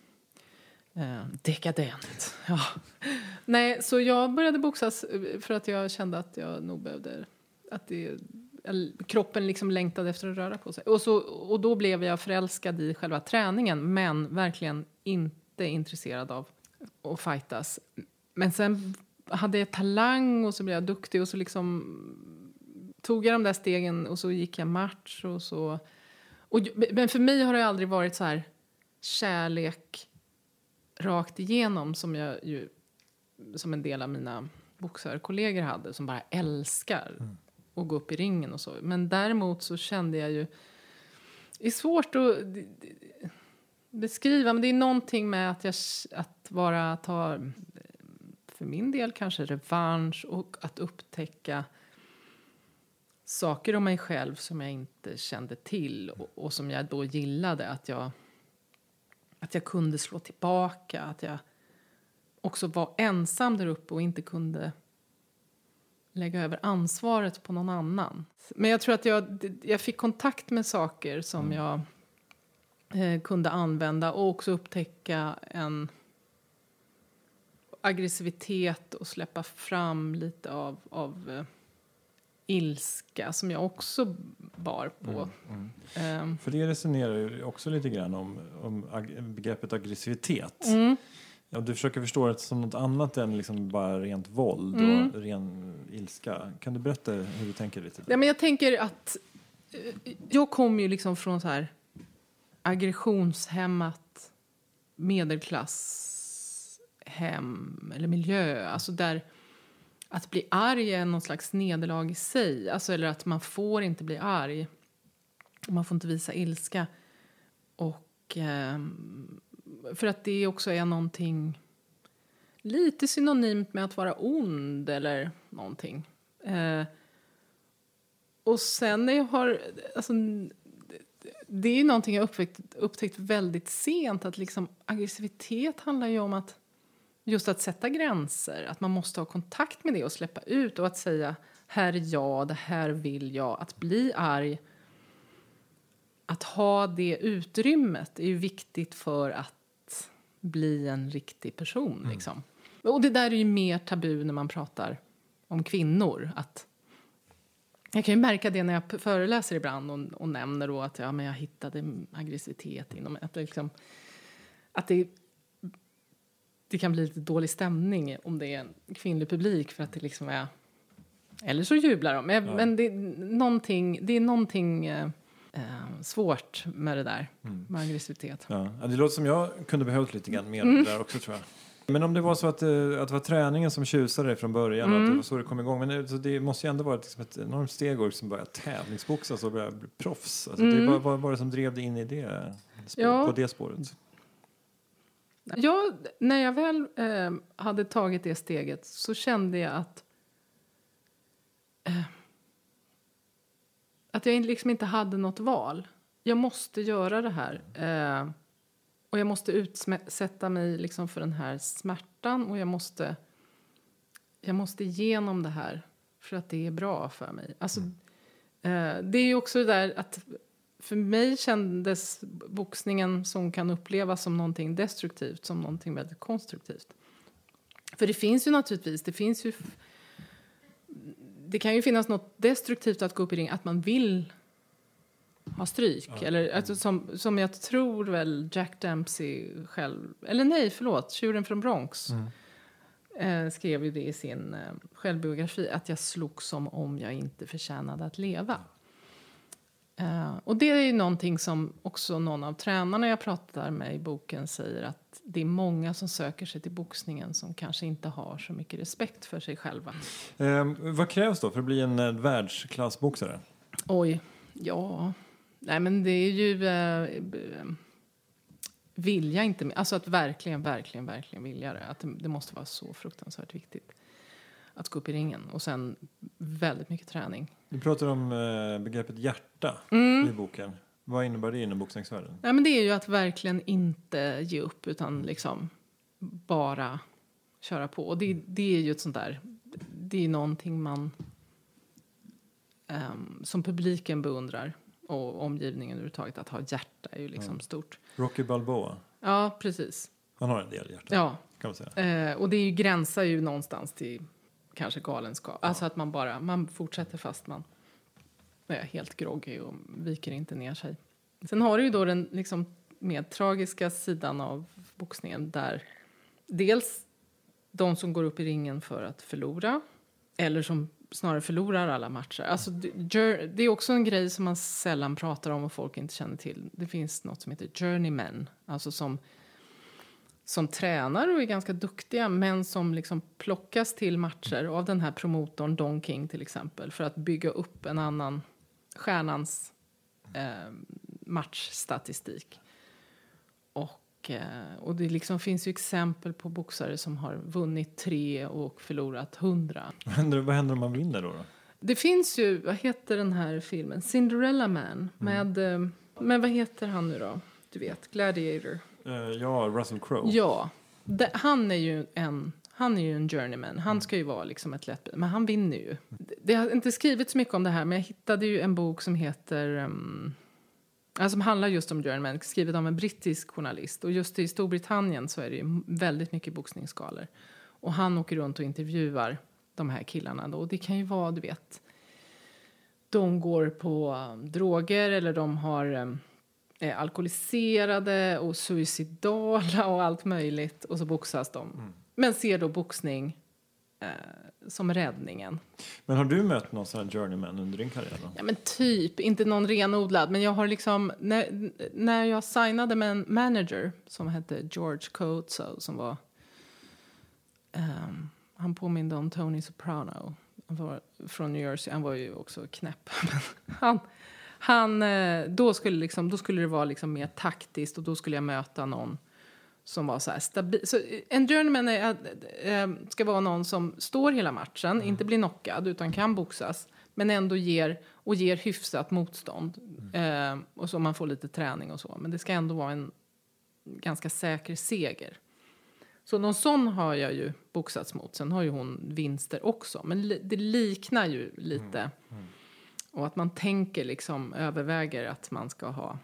[SPEAKER 7] dekadent. Ja. Nej, så jag började boxas för att jag kände att jag nog behövde, att kroppen liksom längtade efter att röra på sig. Och då blev jag förälskad i själva träningen, men verkligen inte intresserad av att fightas. Men sen hade jag talang och så blev jag duktig och så liksom tog jag de där stegen och så gick jag match och så. Men för mig har det aldrig varit så här kärlek rakt igenom som jag ju, som en del av mina boxarkollegor hade, som bara älskar att gå upp i ringen och så. Men däremot så kände jag ju, det är svårt att beskriva, men det är någonting med att vara, ta för min del kanske revansch och att upptäcka saker om mig själv som jag inte kände till och som jag då gillade, att jag kunde slå tillbaka, att jag också var ensam där uppe och inte kunde lägga över ansvaret på någon annan. Men jag tror att jag fick kontakt med saker som jag kunde använda och också upptäcka en aggressivitet och släppa fram lite av ilska som jag också bar på.
[SPEAKER 5] För det resonerar ju också lite grann om begreppet aggressivitet. Ja, du försöker förstå det som något annat än liksom bara rent våld och ren ilska. Kan du berätta hur du tänker lite?
[SPEAKER 7] Ja, men jag tänker att jag kom ju liksom från så här aggressionshämmat medelklasshem eller miljö. Alltså där att bli arg är någon slags nederlag i sig. Alltså, eller att man får inte bli arg. Man får inte visa ilska. Och för att det också är någonting lite synonymt med att vara ond eller någonting. Och sen när jag har, alltså, det är ju någonting jag upptäckt väldigt sent, att liksom aggressivitet handlar ju om att just att sätta gränser, att man måste ha kontakt med det och släppa ut och att säga här är jag, det här vill jag, att bli arg. Att ha det utrymmet är ju viktigt för att bli en riktig person. Liksom. Och det där är ju mer tabu när man pratar om kvinnor. Att jag kan ju märka det när jag föreläser ibland och nämner då att men jag hittade aggressivitet inom att, liksom, att det kan bli lite dålig stämning om det är en kvinnlig publik för att det liksom är Eller så jublar de. Men det är någonting svårt med det där. Med aggressivitet.
[SPEAKER 5] Ja, det låter som jag kunde behövt lite grann mer där också, tror jag. Men om det var så att det var träningen som tjusade dig från början och att det var så det kom igång. Men det måste ju ändå vara liksom ett enormt steg och som börjar tävlingsboxas och börjar bli proffs. Alltså vad var det som drev dig in i det på det spåret?
[SPEAKER 7] Ja, när jag väl hade tagit det steget så kände jag att jag liksom inte hade något val. Jag måste göra det här. Och jag måste utsätta mig liksom för den här smärtan. Och jag måste igenom det här för att det är bra för mig. Alltså, det är ju också det där att för mig kändes boxningen som kan upplevas som någonting destruktivt som någonting väldigt konstruktivt. För det finns ju naturligtvis, det kan ju finnas något destruktivt att gå upp i ring, att man vill ha stryk. Ja. Eller alltså, som jag tror väl Jack Dempsey själv, eller nej, förlåt, Tjuren från Bronx skrev ju det i sin självbiografi, att jag slog som om jag inte förtjänade att leva. Och det är ju någonting som också någon av tränarna jag pratar med i boken säger, att det är många som söker sig till boxningen som kanske inte har så mycket respekt för sig själva.
[SPEAKER 5] Vad krävs då för att bli en världsklassboxare?
[SPEAKER 7] Oj, ja. Nej, men det är ju vilja inte, alltså att verkligen vilja det. Att det måste vara så fruktansvärt viktigt att gå upp i ringen. Och sen väldigt mycket träning. Du
[SPEAKER 5] pratar om begreppet hjärta i boken. Vad innebär det inom boxningsvärlden?
[SPEAKER 7] Ja, men det är ju att verkligen inte ge upp, utan liksom bara köra på. Och det är ju ett sånt där, det är någonting man som publiken beundrar. Och omgivningen överhuvudtaget, att ha hjärta är ju liksom stort.
[SPEAKER 5] Rocky Balboa.
[SPEAKER 7] Ja, precis.
[SPEAKER 5] Han har en del hjärta, kan man säga.
[SPEAKER 7] Och det är ju, gränsar ju någonstans till kanske galenskap. Ja. Alltså att man fortsätter fast man är helt groggy och viker inte ner sig. Sen har du ju då den liksom mer tragiska sidan av boxningen, där dels de som går upp i ringen för att förlora, eller som snarare förlorar alla matcher. Alltså, det är också en grej som man sällan pratar om och folk inte känner till. Det finns något som heter journeymen. Alltså som tränar och är ganska duktiga, men som liksom plockas till matcher av den här promotorn Don King till exempel, för att bygga upp en annan stjärnans matchstatistik. Och det liksom finns ju exempel på boxare som har vunnit 3 och förlorat 100.
[SPEAKER 5] Vad händer om man vinner då?
[SPEAKER 7] Det finns ju, vad heter den här filmen? Cinderella Man. Men vad heter han nu då? Du vet, Gladiator.
[SPEAKER 5] Ja, Russell Crowe.
[SPEAKER 7] Ja, han är ju en journeyman. Han ska ju vara liksom ett lätt... Men han vinner ju. Det har inte skrivit så mycket om det här, men jag hittade ju en bok som heter... som handlar just om journeyman, skrivet av en brittisk journalist. Och just i Storbritannien så är det ju väldigt mycket boxningsskalor. Och han åker runt och intervjuar de här killarna då. Och det kan ju vara, du vet... De går på droger, eller de har... är alkoholiserade och suicidala och allt möjligt. Och så boxas de. Men ser då boxning som räddningen.
[SPEAKER 5] Men har du mött någon sån här journeyman under din karriär då?
[SPEAKER 7] Ja, men typ. Inte någon renodlad. Men jag har liksom... När jag signade med en manager som hette George Coates, som var... han påminde om Tony Soprano. Han var från New Jersey. Han var ju också knäpp. Då skulle det vara liksom mer taktiskt, och då skulle jag möta någon som var så här stabil. Så en journeyman ska vara någon som står hela matchen, inte blir knockad utan kan boxas, men ändå ger hyfsat motstånd. Och så man får lite träning och så, men det ska ändå vara en ganska säker seger. Så någon sån har jag ju boxats mot. Sen har ju hon vinster också, men det liknar ju lite. Och att man tänker liksom, överväger att man ska ha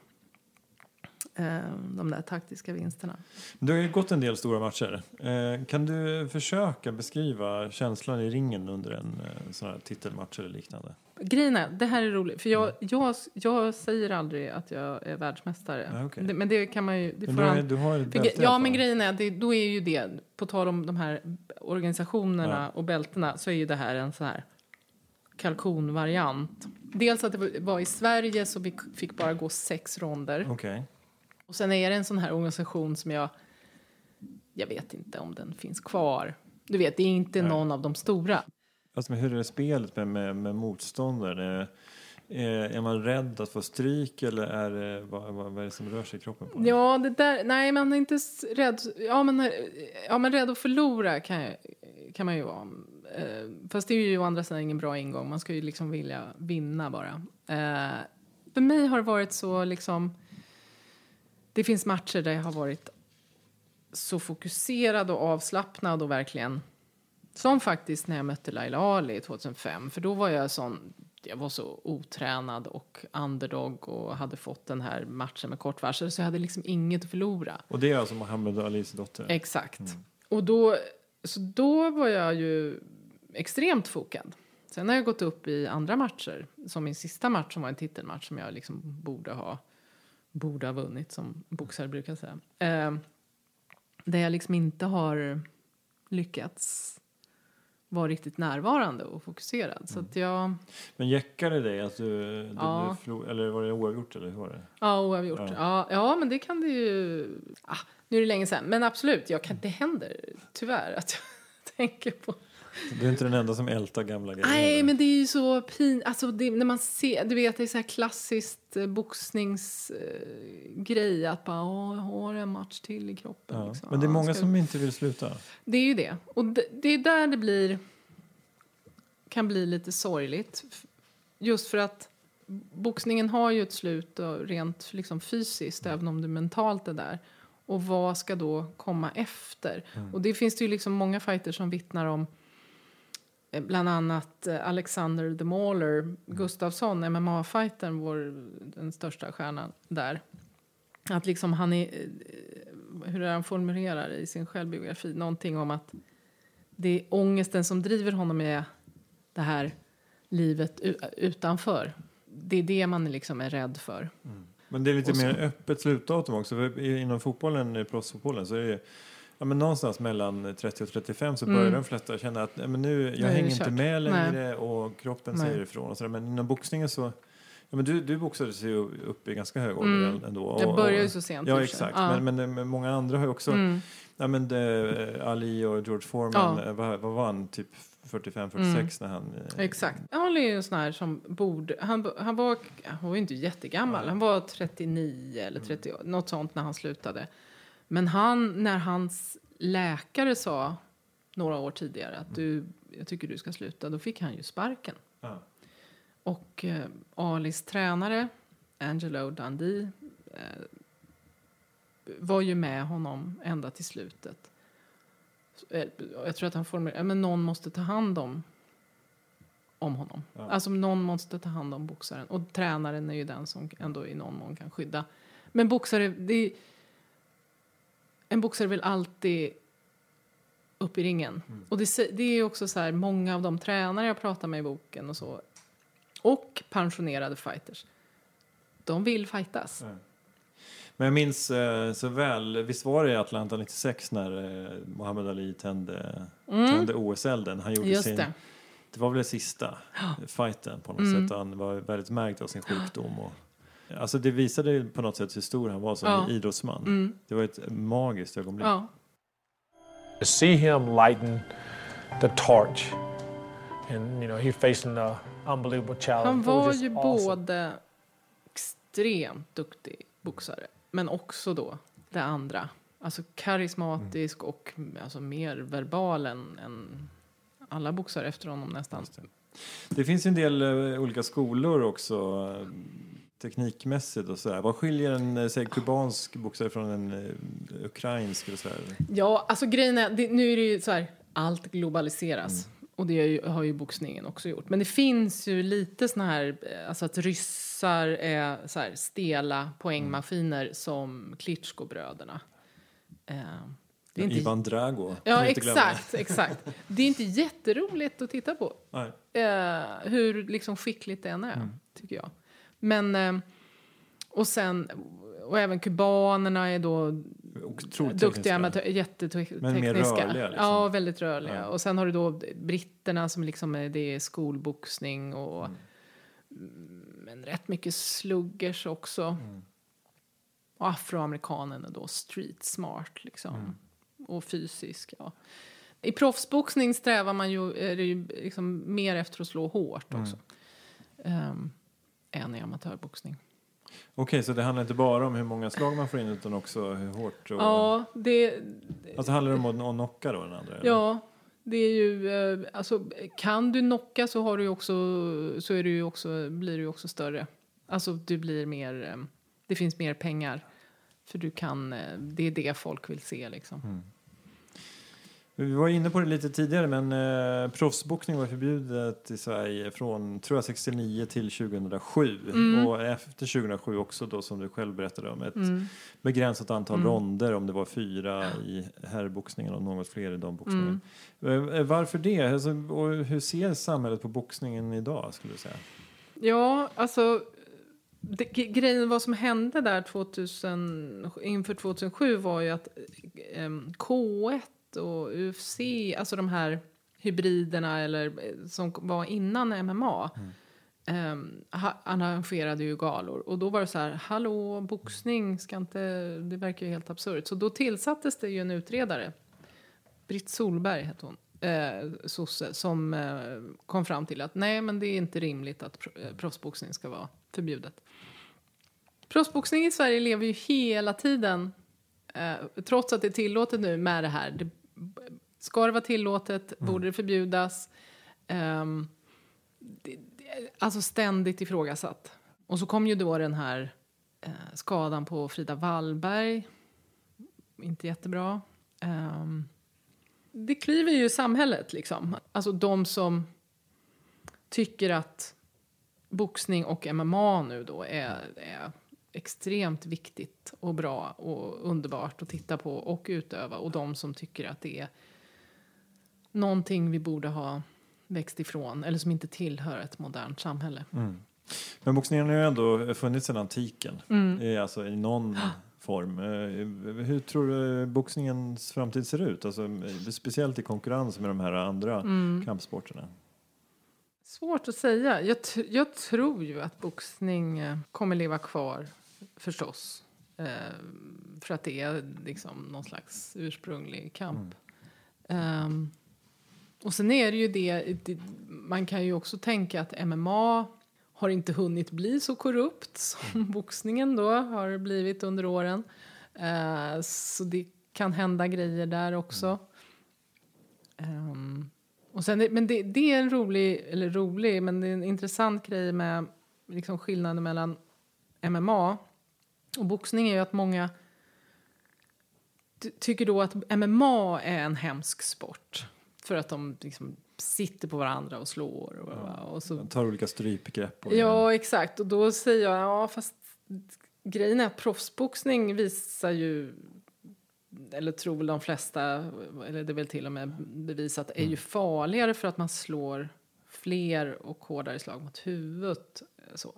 [SPEAKER 7] de där taktiska vinsterna.
[SPEAKER 5] Du har ju gått en del stora matcher. Kan du försöka beskriva känslan i ringen under en sån här titelmatch eller liknande?
[SPEAKER 7] Grejen är, det här är roligt. För jag säger aldrig att jag är världsmästare.
[SPEAKER 5] Ja, okay.
[SPEAKER 7] Men det kan man ju... Det
[SPEAKER 5] du har ett bälte.
[SPEAKER 7] Ja, men grejen är, då är ju det... På tal om de här organisationerna och bältena, så är ju det här en så här... kalkonvariant. Dels att det var i Sverige så vi fick bara gå 6 ronder.
[SPEAKER 5] Okej.
[SPEAKER 7] Och sen är det en sån här organisation som jag vet inte om den finns kvar. Du vet, det är inte någon av de stora.
[SPEAKER 5] Alltså, men hur är det spelet med motståndare? Är man rädd att få stryk eller vad är det som rör sig i kroppen på?
[SPEAKER 7] Ja, det där, nej, man är inte rädd. Ja, men rädd att förlora kan man ju vara. Fast det är ju å andra sidan ingen bra ingång. Man ska ju liksom vilja vinna bara. För mig har det varit så liksom, det finns matcher där jag har varit så fokuserad och avslappnad och verkligen, som faktiskt när jag mötte Laila Ali 2005, för då var jag var så otränad och underdog och hade fått den här matchen med kort varsel, så jag hade liksom inget att förlora.
[SPEAKER 5] Och det är alltså Muhammad Alis dotter?
[SPEAKER 7] Exakt. Och då var jag ju extremt fokad. Sen har jag gått upp i andra matcher, som min sista match som var en titelmatch som jag liksom borde ha vunnit, som boxare brukar säga. Där jag liksom inte har lyckats vara riktigt närvarande och fokuserad. Så att jag...
[SPEAKER 5] Men jäckade det att du eller var det oavgjort eller hur var det?
[SPEAKER 7] Ja, oavgjort. Ja, men det kan det ju... nu är det länge sedan. Men absolut, det händer tyvärr att jag tänker på...
[SPEAKER 5] Du är inte den enda som ältar gamla grejer.
[SPEAKER 7] Nej, men det är ju så alltså när man ser, du vet, det är så här klassiskt boxningsgrej att bara, jag har en match till i kroppen.
[SPEAKER 5] Ja.
[SPEAKER 7] Liksom.
[SPEAKER 5] Men det är många som inte vill sluta.
[SPEAKER 7] Det är ju det. Och det är där det kan bli lite sorgligt. Just för att boxningen har ju ett slut och rent liksom fysiskt, även om det mentalt är där. Och vad ska då komma efter? Och det finns det ju liksom många fighter som vittnar om. Bland annat Alexander the Mauler Gustafsson, MMA-fightern, den största stjärnan där. Att liksom han är, hur han formulerar i sin självbiografi, någonting om att det är ångesten som driver honom är det här livet utanför. Det är det man liksom är rädd för.
[SPEAKER 5] Men det är lite mer öppet slutdatum också. För inom fotbollen, proffsfotbollen, så är det men någonstans mellan 30 och 35 så börjar de flesta känna att jag hänger inte med längre och kroppen säger ifrån. Och så där. Men inom boxningen så... Ja, men du boxades ju upp i ganska hög ålder ändå.
[SPEAKER 7] Jag började ju så sent.
[SPEAKER 5] Ja, exakt. Men många andra har ju också... Ali och George Foreman, vad var han? Typ 45-46 när han...
[SPEAKER 7] Exakt. Ali är ju en sån här som borde... Han var ju inte jättegammal. Han var 39 eller 30 år. Något sånt när han slutade. Men när hans läkare sa några år tidigare att jag tycker du ska sluta, då fick han ju sparken. Ja. Och Alis tränare, Angelo Dundee, var ju med honom ända till slutet. Jag tror att han formulerade, men någon måste ta hand om honom. Ja. Alltså någon måste ta hand om boxaren. Och tränaren är ju den som ändå i någon mån kan skydda. Men boxare, en boxare vill alltid upp i ringen. Och det är också så här, många av de tränare jag pratar med i boken och så, och pensionerade fighters, de vill fightas.
[SPEAKER 5] Men jag minns så väl, visst var det i Atlanta 96 när Muhammad Ali tände OS-elden. Han gjorde det var väl det sista fighten på något sätt. Han var väldigt märkt av sin sjukdom och alltså det visade på något sätt hur stor han var som idrottsman. Det var ett magiskt ögonblick.
[SPEAKER 10] To see him lighten the torch and he facing the unbelievable challenge.
[SPEAKER 7] Han var ju både extremt duktig boxare, men också då det andra. Alltså karismatisk och alltså mer verbal än alla boxare efter honom nästan.
[SPEAKER 5] Det finns en del olika skolor också teknikmässigt och sådär. Vad skiljer en kubansk boxare från en ukrainsk eller sådär?
[SPEAKER 7] Ja, alltså grejen är, nu är det ju så här, allt globaliseras. Och det har ju boxningen också gjort. Men det finns ju lite såna här, alltså att ryssar är så här stela poängmaskiner som Klitschko-bröderna.
[SPEAKER 5] Det är inte... Ivan Drago.
[SPEAKER 7] Ja, exakt. Det är inte jätteroligt att titta på.
[SPEAKER 5] Nej.
[SPEAKER 7] Hur liksom skickligt det än är, tycker jag. Men, och även kubanerna är då duktiga amatörer, jättetekniska.
[SPEAKER 5] Men mer rörliga liksom.
[SPEAKER 7] Ja, väldigt rörliga.
[SPEAKER 5] Ja.
[SPEAKER 7] Och sen har du då britterna som liksom det är skolboxning och men rätt mycket sluggers också. Och afroamerikanen är då street smart liksom. Och fysisk, ja. I proffsboxning strävar man ju, är det ju liksom mer efter att slå hårt också. Än i amatörboxning.
[SPEAKER 5] Okej, så det handlar inte bara om hur många slag man får in utan också hur hårt? Och...
[SPEAKER 7] Ja,
[SPEAKER 5] Alltså handlar det om att knocka då den andra? Eller?
[SPEAKER 7] Ja, det är ju, alltså kan du knocka så har du ju också, så är det ju också, blir du ju också större. Alltså du blir mer, det finns mer pengar. För du kan, det är det folk vill se liksom.
[SPEAKER 5] Vi var inne på det lite tidigare, men proffsboxning var förbjudet i Sverige från, tror jag, 69 till 2007. Och efter 2007 också då, som du själv berättade om, ett begränsat antal ronder, om det var 4 i herrboxningen och något fler i damboxningen. Varför det? Alltså, och hur ser samhället på boxningen idag, skulle du säga?
[SPEAKER 7] Ja, alltså grejen, vad som hände där inför 2007 var ju att K1 och UFC, alltså de här hybriderna eller som var innan MMA, arrangerade ju galor. Och då var det så här, hallå, boxning ska inte, det verkar ju helt absurt. Så då tillsattes det ju en utredare, Britt Solberg hette hon, sosse, som kom fram till att nej, men det är inte rimligt att proffsboxning ska vara förbjudet. Proffsboxning i Sverige lever ju hela tiden, trots att det är tillåtet nu med det här. Ska det vara tillåtet? Borde det förbjudas? Alltså ständigt ifrågasatt. Och så kom ju då den här skadan på Frida Wallberg. Inte jättebra. Det kliver ju i samhället liksom. Alltså de som tycker att boxning och MMA nu då är extremt viktigt och bra och underbart att titta på och utöva. Och de som tycker att det är någonting vi borde ha växt ifrån eller som inte tillhör ett modernt samhälle.
[SPEAKER 5] Men boxningen har ju ändå funnits sedan antiken. Alltså i någon form. Hur tror du boxningens framtid ser ut? Alltså, speciellt i konkurrens med de här andra kampsporterna.
[SPEAKER 7] Svårt att säga. Jag tror ju att boxning kommer leva kvar förstås. För att det är liksom någon slags ursprunglig kamp. Och sen är det ju det, man kan ju också tänka att MMA har inte hunnit bli så korrupt som boxningen då har blivit under åren. Så det kan hända grejer där också. Och sen, men det är en rolig, men det är en intressant grej med liksom skillnaden mellan MMA och boxning är ju att många tycker då att MMA är en hemsk sport. För att de liksom sitter på varandra och slår. Och så
[SPEAKER 5] tar olika strypgrepp.
[SPEAKER 7] Ja, exakt. Och då säger jag, ja fast grejen är att proffsboxning visar ju, eller tror väl de flesta, eller det är väl till och med bevisat, är ju farligare för att man slår fler och hårdare slag mot huvudet. Så.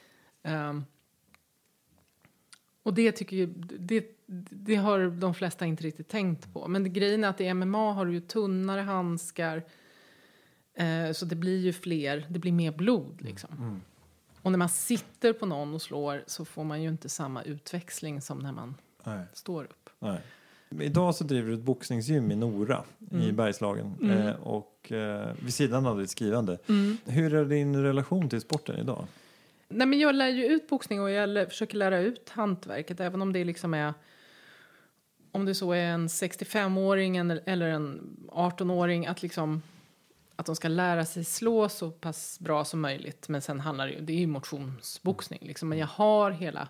[SPEAKER 7] Och det tycker ju, det har de flesta inte riktigt tänkt på. Men grejen är att i MMA har du ju tunnare handskar. Så det blir ju det blir mer blod liksom. Och när man sitter på någon och slår så får man ju inte samma utväxling som när man står upp.
[SPEAKER 5] Nej. Idag så driver du ett boxningsgym i Nora i Bergslagen. Och vid sidan av ditt skrivande. Hur är din relation till sporten idag?
[SPEAKER 7] Nej, men jag lär ju ut boxning och jag försöker lära ut hantverket. Även om det liksom är, om det så är en 65-åring eller en 18-åring, att de ska lära sig slå så pass bra som möjligt. Men sen handlar det är ju motionsboxning liksom. Men jag har hela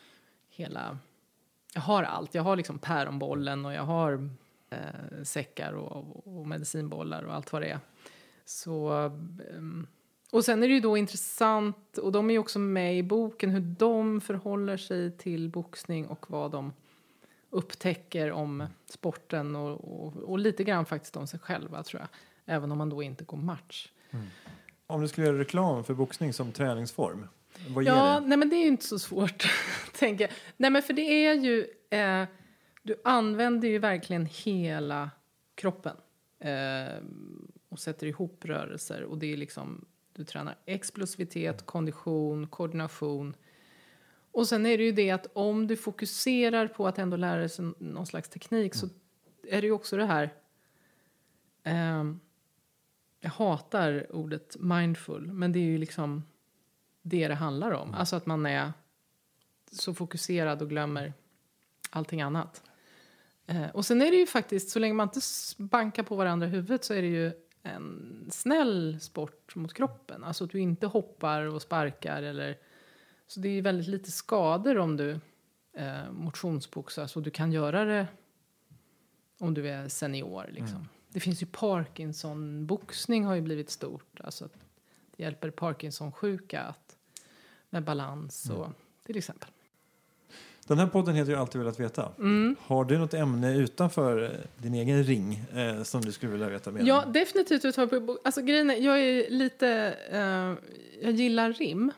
[SPEAKER 7] jag har allt. Jag har liksom päronbollen och jag har säckar och medicinbollar och allt vad det är. Så och sen är det ju då intressant, och de är ju också med i boken, hur de förhåller sig till boxning och vad de upptäcker om sporten och lite grann faktiskt om sig själva, tror jag. Även om man då inte går match.
[SPEAKER 5] Om du skulle göra reklam för boxning som träningsform, vad ger det?
[SPEAKER 7] Nej, men det är ju inte så svårt, tänker jag. Nej, men för det är ju, Du använder ju verkligen hela kroppen. Och sätter ihop rörelser. Och det är liksom, du tränar explosivitet, kondition, koordination. Och sen är det ju det att om du fokuserar på att ändå lära dig någon slags teknik så är det ju också det här. Jag hatar ordet mindful, men det är ju liksom det handlar om. Alltså att man är så fokuserad och glömmer allting annat. Och sen är det ju faktiskt, så länge man inte bankar på varandra i huvudet så är det ju en snäll sport mot kroppen. Alltså att du inte hoppar och sparkar eller... Så det är väldigt lite skador om du motionsboxar. Så du kan göra det om du är senior. Liksom. Det finns ju Parkinson-boxning har ju blivit stort. Alltså att det hjälper Parkinson-sjuka med balans och till exempel.
[SPEAKER 5] Den här podden heter ju Alltid velat veta. Har du något ämne utanför din egen ring som du skulle vilja veta mer om?
[SPEAKER 7] Ja, definitivt. Alltså grejen är, jag är lite... jag gillar rim.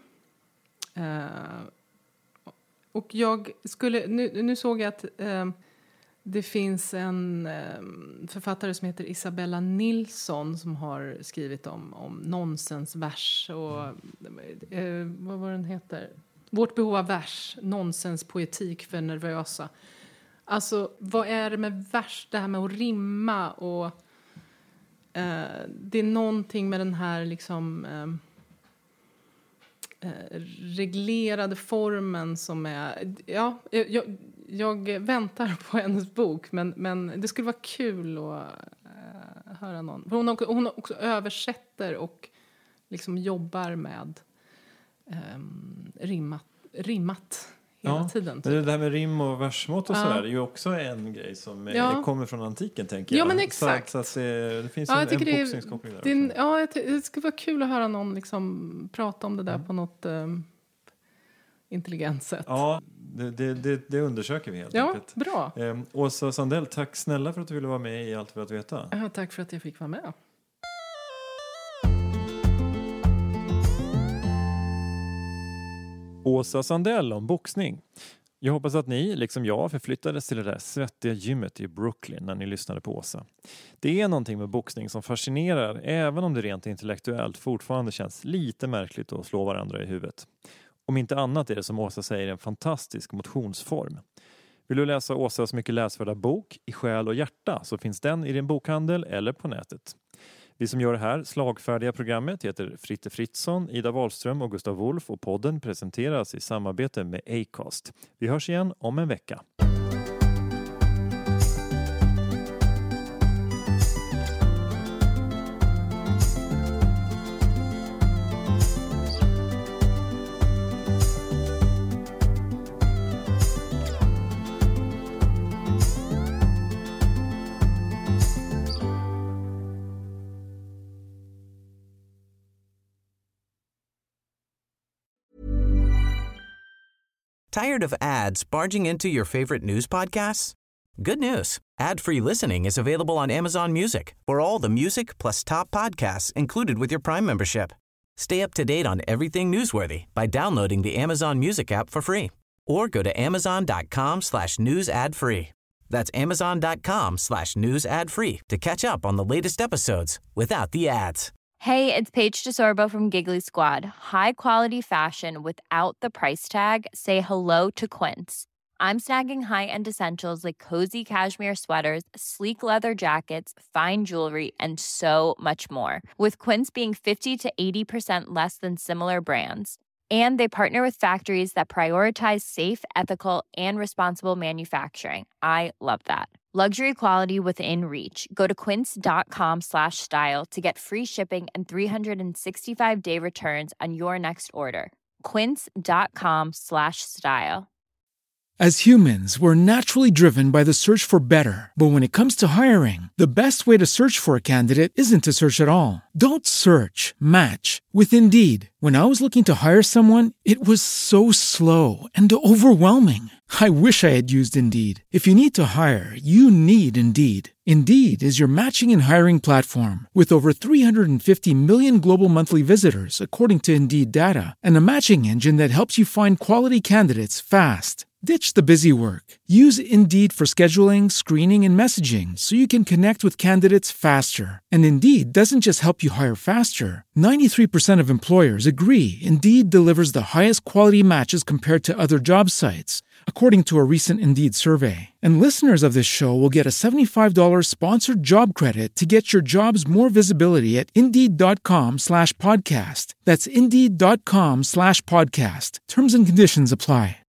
[SPEAKER 7] Och jag skulle... Nu såg jag att det finns en författare som heter Isabella Nilsson som har skrivit om nonsensvers och vad var den heter? Vårt behov av vers, nonsenspoetik för nervösa. Alltså, vad är det med vers, det här med att rimma och det är någonting med den här liksom reglerade formen som är, ja, jag väntar på hennes bok men det skulle vara kul att höra någon. Hon också översätter och liksom jobbar med rimmat hela tiden.
[SPEAKER 5] Men det här med rim och versmått och sådär är ju också en grej som kommer från antiken, tänker jag.
[SPEAKER 7] Ja, men exakt.
[SPEAKER 5] Så att det finns en boxningskoppling där.
[SPEAKER 7] Ja, det skulle vara kul att höra någon liksom prata om det där på något intelligent sätt.
[SPEAKER 5] Ja, det undersöker vi helt enkelt.
[SPEAKER 7] Ja, bra.
[SPEAKER 5] Åsa Sandell, tack snälla för att du ville vara med i Allt för att veta.
[SPEAKER 7] Ja, tack för att jag fick vara med.
[SPEAKER 5] Åsa Sandell om boxning. Jag hoppas att ni, liksom jag, förflyttades till det där svettiga gymmet i Brooklyn när ni lyssnade på Åsa. Det är någonting med boxning som fascinerar, även om det rent intellektuellt fortfarande känns lite märkligt att slå varandra i huvudet. Om inte annat är det, som Åsa säger, en fantastisk motionsform. Vill du läsa Åsas mycket läsvärda bok I själ och hjärta, så finns den i din bokhandel eller på nätet. Vi som gör det här slagfärdiga programmet heter Fritte Fritzson, Ida Wahlström och Gustav Wolf, och podden presenteras i samarbete med Acast. Vi hörs igen om en vecka.
[SPEAKER 1] Tired of ads barging into your favorite news podcasts? Good news. Ad-free listening is available on Amazon Music for all the music plus top podcasts included with your Prime membership. Stay up to date on everything newsworthy by downloading the Amazon Music app for free or go to amazon.com/news ad free. That's amazon.com/news ad free to catch up on the latest episodes without the ads.
[SPEAKER 11] Hey, it's Paige DeSorbo from Giggly Squad. High quality fashion without the price tag. Say hello to Quince. I'm snagging high-end essentials like cozy cashmere sweaters, sleek leather jackets, fine jewelry, and so much more. With Quince being 50 to 80% less than similar brands. And they partner with factories that prioritize safe, ethical, and responsible manufacturing. I love that. Luxury quality within reach. Go to quince.com/style to get free shipping and 365-day returns on your next order. Quince.com/style.
[SPEAKER 12] As humans, we're naturally driven by the search for better. But when it comes to hiring, the best way to search for a candidate isn't to search at all. Don't search, match with Indeed. When I was looking to hire someone, it was so slow and overwhelming. I wish I had used Indeed. If you need to hire, you need Indeed. Indeed is your matching and hiring platform with over 350 million global monthly visitors, according to Indeed data, and a matching engine that helps you find quality candidates fast. Ditch the busy work. Use Indeed for scheduling, screening, and messaging so you can connect with candidates faster. And Indeed doesn't just help you hire faster. 93% of employers agree Indeed delivers the highest quality matches compared to other job sites, according to a recent Indeed survey. And listeners of this show will get a $75 sponsored job credit to get your jobs more visibility at Indeed.com/podcast. That's Indeed.com/podcast. Terms and conditions apply.